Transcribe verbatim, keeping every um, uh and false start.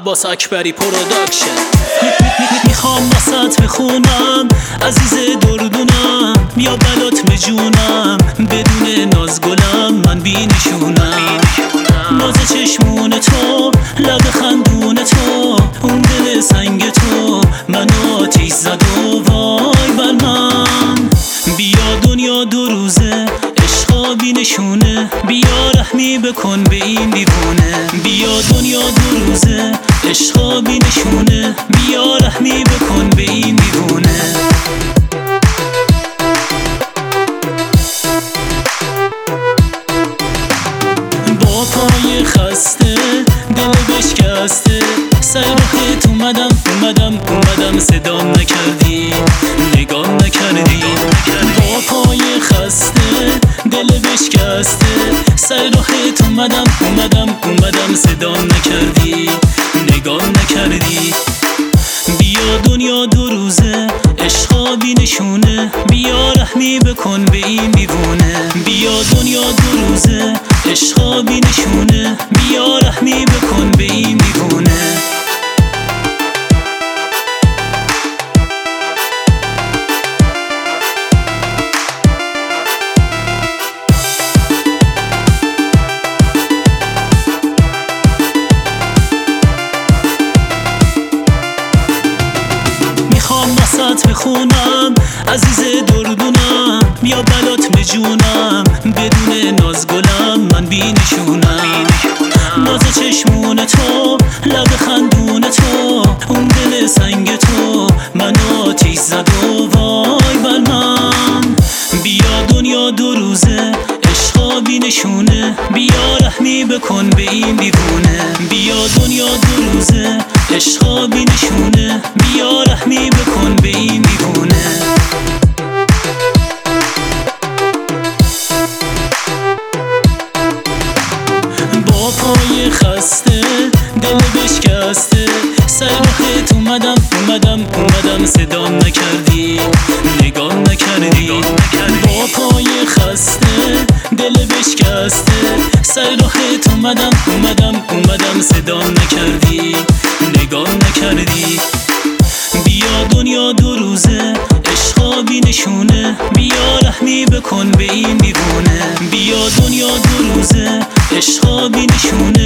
عباس اکبری پروداکشن. میخوام واسط بخونم عزیز دردونم، یا بلات بجونم بدون ناز گلم من بینشونم. ناز چشمون تو، لب خندون تو، اون دل سنگ تو من آتیش زد و وای بر من. بیا دنیا دو روزه عشقا بینشونه، بیا رحمی بکن به این دیوونه. بیا دنیا دو روزه عشقا بینشونه، بیا رحمی بکن به این دیوونه. با پای خسته دل بشکسته سر راهت اومدم اومدم اومدم صدام نکردی نگام نکردی. با پای خسته دل بشکسته سر راهت اومدم اومدم اومدم صدام نکردی نگام نکردی. بیا دنیا دو روزه عشقا بینشونه، بیا رحمی بکن به این دیوونه. بیا دنیا دو روزه عشقا بینشونه، بیا رحمی بکن به این دیوونه. میخوام واسط بخونم عزیز دردونم، یا بلات بجونم بدون ناز گلم من بینشونم. ناز چشمون تو، لب خندون تو، اون دل سنگ تو من آتیش زد و وای بر من. بیا دنیا دو روزه عشقا بینشونه، بیا رحمی بکن به این دیوونه. بیا دنیا دو روزه عشقا بینشونه، بیا رحمی بکن به این دیوونه. با پای خسته دل بشکسته سر راهت اومدم اومدم اومدم صدام نکردی نگام نکردی. با پای خسته دل بشکسته سر راهت اومدم اومدم اومدم صدام نکردی نگام نکردی. بیا دنیا دو روزه عشقا بینشونه، بیا رحمی بکن به این دیوونه. بیا دنیا دو روزه عشقا بینشونه،